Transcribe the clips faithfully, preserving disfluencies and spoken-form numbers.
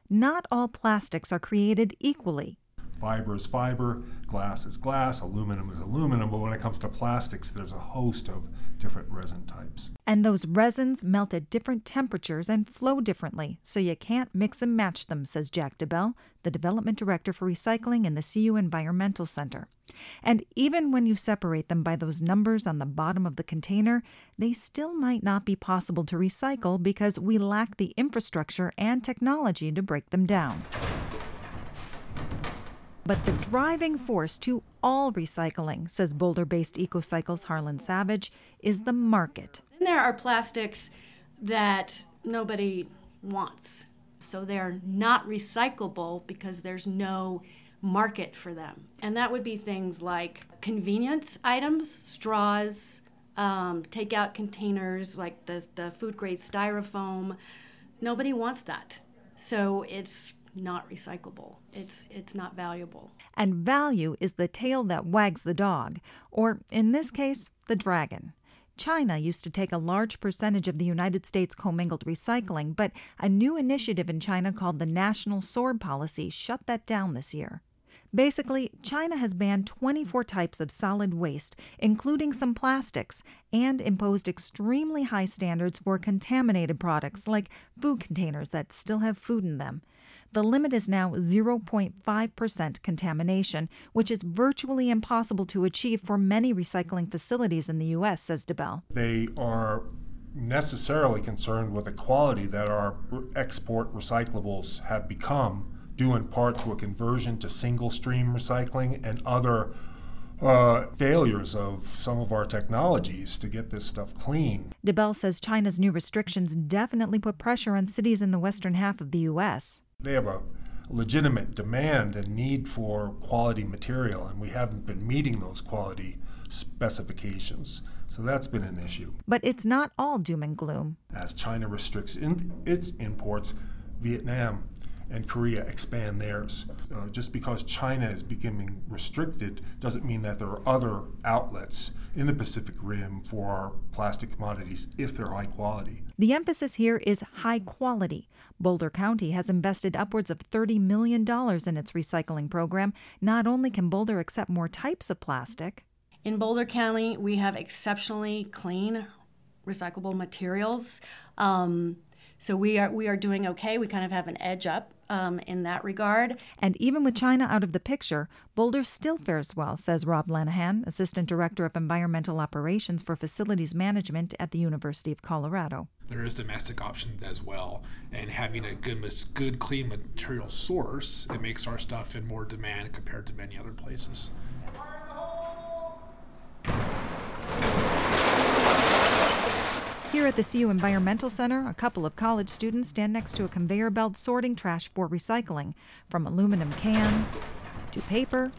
not all plastics are created equally. Fiber is fiber, glass is glass, aluminum is aluminum, but when it comes to plastics, there's a host of different resin types. And those resins melt at different temperatures and flow differently, so you can't mix and match them, says Jack DeBell, the Development Director for Recycling in the C U Environmental Center. And even when you separate them by those numbers on the bottom of the container, they still might not be possible to recycle because we lack the infrastructure and technology to break them down. But the driving force to all recycling, says Boulder-based EcoCycle's Harlan Savage, is the market. And there are plastics that nobody wants, so they're not recyclable because there's no market for them. And that would be things like convenience items, straws, um, takeout containers like the, the food-grade styrofoam. Nobody wants that, so it's not recyclable. It's it's not valuable. And value is the tail that wags the dog, or in this case, the dragon. China used to take a large percentage of the United States commingled recycling, but a new initiative in China called the National Sword Policy shut that down this year. Basically, China has banned twenty-four types of solid waste, including some plastics, and imposed extremely high standards for contaminated products like food containers that still have food in them. The limit is now zero point five percent contamination, which is virtually impossible to achieve for many recycling facilities in the U S, says DeBell. They are necessarily concerned with the quality that our export recyclables have become, due in part to a conversion to single-stream recycling and other uh, failures of some of our technologies to get this stuff clean. DeBell says China's new restrictions definitely put pressure on cities in the western half of the U S. They have a legitimate demand and need for quality material, and we haven't been meeting those quality specifications. So that's been an issue. But it's not all doom and gloom. As China restricts in its imports, Vietnam and Korea expand theirs. Uh, just because China is becoming restricted doesn't mean that there are other outlets in the Pacific Rim for our plastic commodities if they're high quality. The emphasis here is high quality. Boulder County has invested upwards of thirty million dollars in its recycling program. Not only can Boulder accept more types of plastic. In Boulder County, we have exceptionally clean recyclable materials. Um, so we are we are doing okay. We kind of have an edge up um, in that regard. And even with China out of the picture, Boulder still fares well, says Rob Lanahan, Assistant Director of Environmental Operations for Facilities Management at the University of Colorado. There is domestic options as well, and having a good, good, clean material source, it makes our stuff in more demand compared to many other places. Here at the C U Environmental Center, a couple of college students stand next to a conveyor belt sorting trash for recycling, from aluminum cans to paper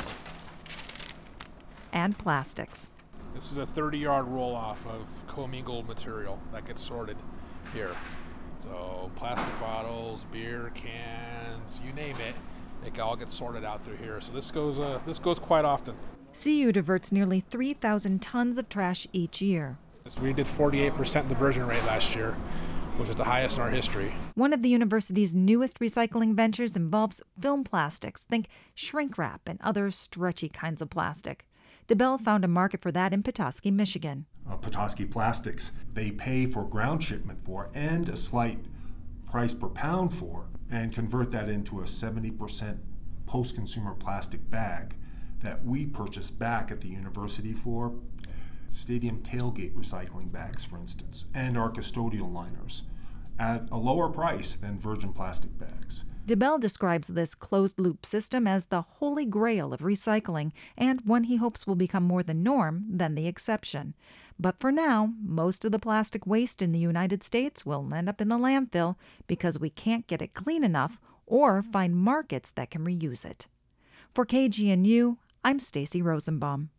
and plastics. This is a thirty-yard roll-off of commingled material that gets sorted here. So plastic bottles, beer cans, you name it, it all gets sorted out through here. So this goes uh, this goes quite often. C U diverts nearly three thousand tons of trash each year. We did forty-eight percent diversion rate last year, which is the highest in our history. One of the university's newest recycling ventures involves film plastics. Think shrink wrap and other stretchy kinds of plastic. DeBell found a market for that in Petoskey, Michigan. Uh, Petoskey Plastics, they pay for ground shipment for and a slight price per pound for, and convert that into a seventy percent post-consumer plastic bag that we purchase back at the university for stadium tailgate recycling bags, for instance, and our custodial liners at a lower price than virgin plastic bags. DeBell describes this closed-loop system as the holy grail of recycling and one he hopes will become more the norm than the exception. But for now, most of the plastic waste in the United States will end up in the landfill because we can't get it clean enough or find markets that can reuse it. For K G N U, I'm Stacy Rosenbaum.